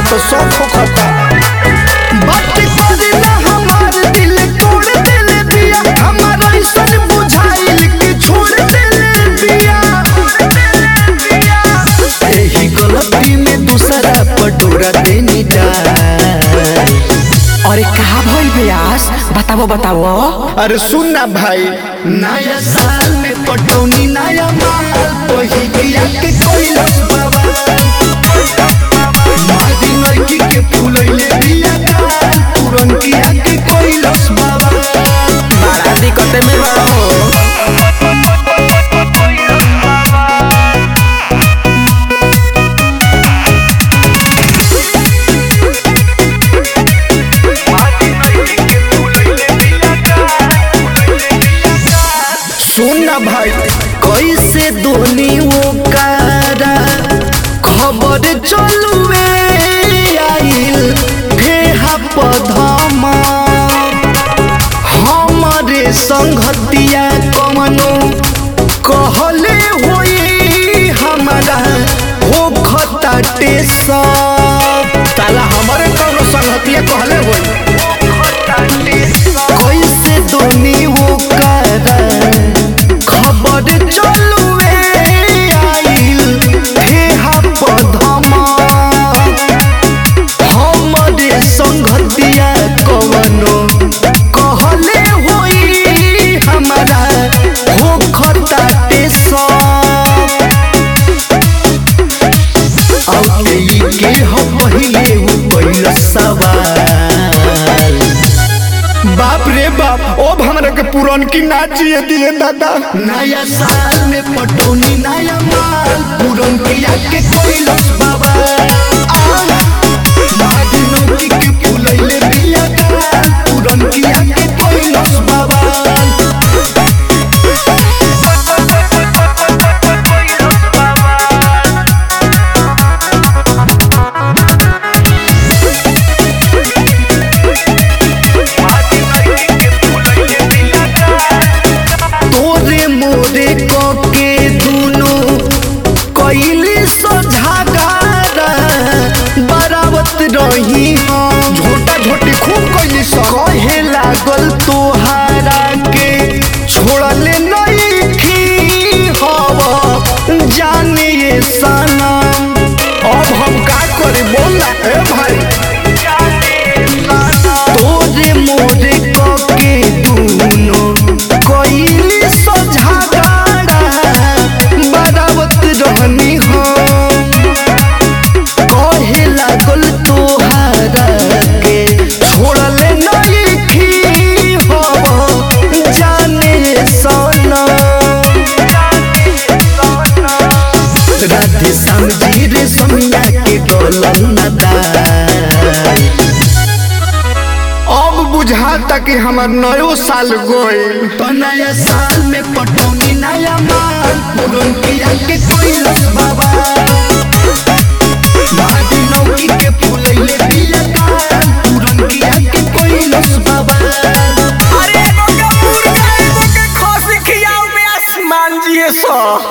तो सब खोखता बात करे ना हमार दिल तोड़ देले बिया हमारा ऐसन बुझाइल कि छोड़ देले बिया एही गलती में दूसरा पटोरा देनी डाल। अरे कहा भइल ब्यास बताओ बताओ। अरे सुन ना भाई नया साल में पटौनी नया माल वही किया के कोइलस बाबा मादी लड़की के फूलैले बिया गाल तुरंत किया के कोइलस बाबा बड़ा दिक्कत में बा हो। सुन ना भाई कैसे दोनी वो कारा खबर चलुए आइल फेहा पधमा हमारे संगतिया कमनो कहले होई हमारा हो खताटे सब ताला हमारे कौनो संगतिया कहले होई कैसे दोनी वो कारा खबर चलुए आइल फेहा पधमा हमारे संगतिया कवनो कहले होई हमारा हो खताटे सब औते के हो पहिले उ पहिला सवाल बाप रे बाप अब हमरा के पुरान की ना जिए दिए दादा नया साल में पटौनी नया माल पुरान किया के कोइलस बाबा मादी नौकी के फूलैले बिया गाल पुरान किया के कोइलस बाबा तोरे मोरे के दुनो कैली सझागारा बरावत रही हम झोटा झोटी खूब कैली कहे लागल तोहारा के छोड़ले नहीं थी हवा जाने ये सनम अब हम का करे बोला ए भाई तोरे मोरे के दुनो कैली सझागारा बरावत रहनी हम कहे लागल तोहारा के छोड़ले नहीं थी हो जाने सनम राधे श्याम जी रे समिया के डोलन नदाल अब बुझाता कि हमार नयो साल गइल तो नया साल में पटौनी नया माल पुरन किया के कोइलस बाबा